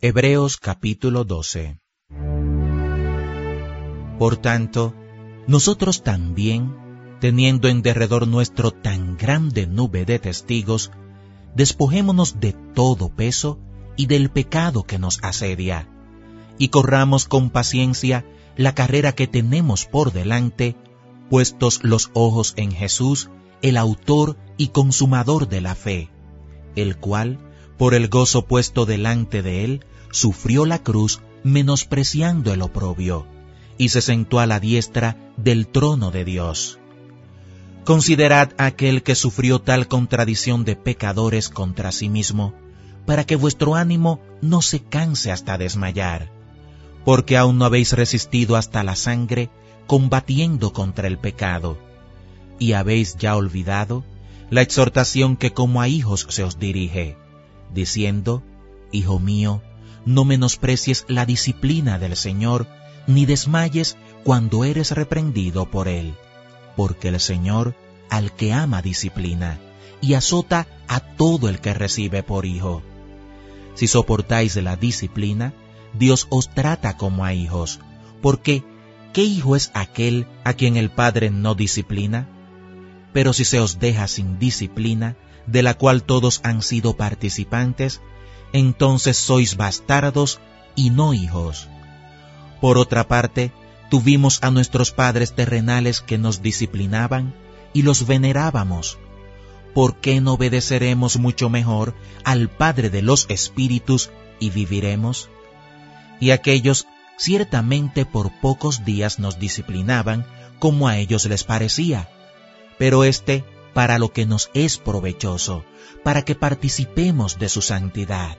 Hebreos capítulo 12. Por tanto, nosotros también, teniendo en derredor nuestro tan grande nube de testigos, despojémonos de todo peso y del pecado que nos asedia, y corramos con paciencia la carrera que tenemos por delante, puestos los ojos en Jesús, el autor y consumador de la fe, el cual, por el gozo puesto delante de él, sufrió la cruz, menospreciando el oprobio, y se sentó a la diestra del trono de Dios. Considerad a aquel que sufrió tal contradicción de pecadores contra sí mismo, para que vuestro ánimo no se canse hasta desmayar, porque aún no habéis resistido hasta la sangre, combatiendo contra el pecado, y habéis ya olvidado la exhortación que como a hijos se os dirige, diciendo: Hijo mío, no menosprecies la disciplina del Señor, ni desmayes cuando eres reprendido por Él, porque el Señor al que ama disciplina, y azota a todo el que recibe por hijo. Si soportáis la disciplina, Dios os trata como a hijos, porque ¿qué hijo es aquel a quien el Padre no disciplina? Pero si se os deja sin disciplina, de la cual todos han sido participantes, entonces sois bastardos y no hijos. Por otra parte, tuvimos a nuestros padres terrenales que nos disciplinaban y los venerábamos. ¿Por qué no obedeceremos mucho mejor al Padre de los Espíritus y viviremos? Y aquellos ciertamente por pocos días nos disciplinaban como a ellos les parecía, pero para lo que nos es provechoso, para que participemos de su santidad.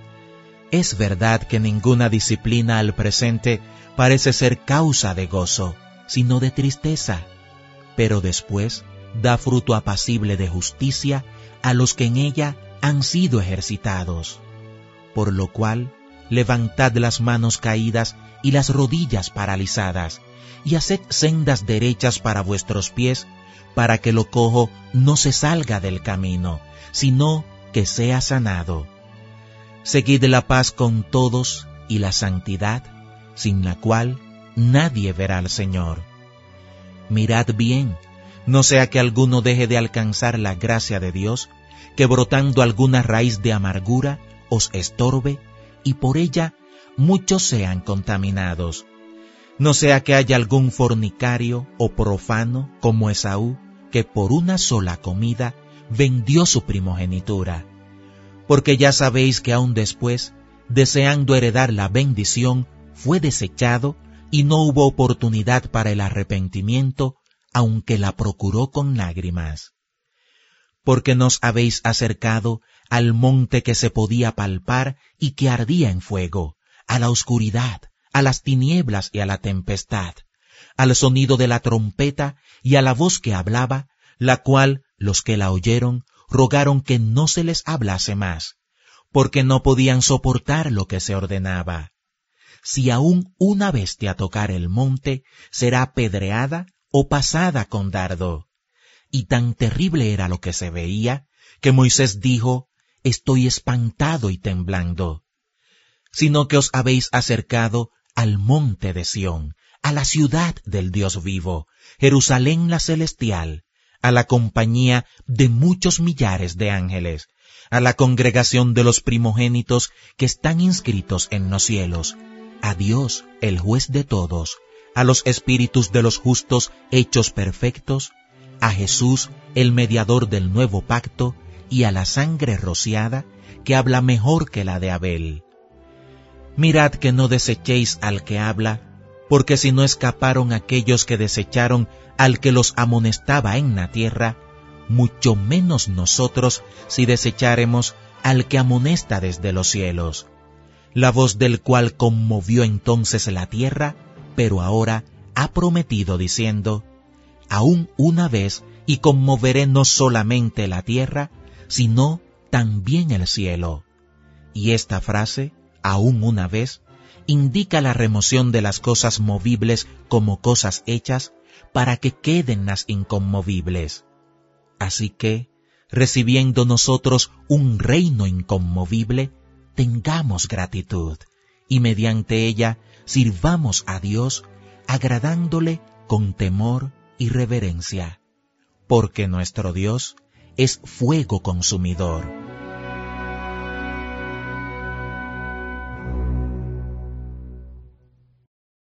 Es verdad que ninguna disciplina al presente parece ser causa de gozo, sino de tristeza, pero después da fruto apacible de justicia a los que en ella han sido ejercitados. Por lo cual, levantad las manos caídas y las rodillas paralizadas, y haced sendas derechas para vuestros pies, para que lo cojo no se salga del camino, sino que sea sanado. Seguid la paz con todos y la santidad, sin la cual nadie verá al Señor. Mirad bien, no sea que alguno deje de alcanzar la gracia de Dios, que brotando alguna raíz de amargura os estorbe, y por ella muchos sean contaminados. No sea que haya algún fornicario o profano como Esaú, que por una sola comida vendió su primogenitura. Porque ya sabéis que aún después, deseando heredar la bendición, fue desechado y no hubo oportunidad para el arrepentimiento, aunque la procuró con lágrimas. Porque nos habéis acercado al monte que se podía palpar y que ardía en fuego, a la oscuridad, a las tinieblas y a la tempestad, al sonido de la trompeta y a la voz que hablaba, la cual los que la oyeron rogaron que no se les hablase más, porque no podían soportar lo que se ordenaba. Si aún una bestia tocar el monte, será apedreada o pasada con dardo. Y tan terrible era lo que se veía, que Moisés dijo: Estoy espantado y temblando. Sino que os habéis acercado al monte de Sión, a la ciudad del Dios vivo, Jerusalén la celestial, a la compañía de muchos millares de ángeles, a la congregación de los primogénitos que están inscritos en los cielos, a Dios, el juez de todos, a los espíritus de los justos hechos perfectos, a Jesús, el mediador del nuevo pacto, y a la sangre rociada, que habla mejor que la de Abel. Mirad que no desechéis al que habla, porque si no escaparon aquellos que desecharon al que los amonestaba en la tierra, mucho menos nosotros si desecháremos al que amonesta desde los cielos, la voz del cual conmovió entonces la tierra, pero ahora ha prometido diciendo: Aún una vez, y conmoveré no solamente la tierra, sino también el cielo. Y esta frase, aún una vez, indica la remoción de las cosas movibles como cosas hechas, para que queden las inconmovibles. Así que, recibiendo nosotros un reino inconmovible, tengamos gratitud y mediante ella sirvamos a Dios agradándole con temor y reverencia, porque nuestro Dios es fuego consumidor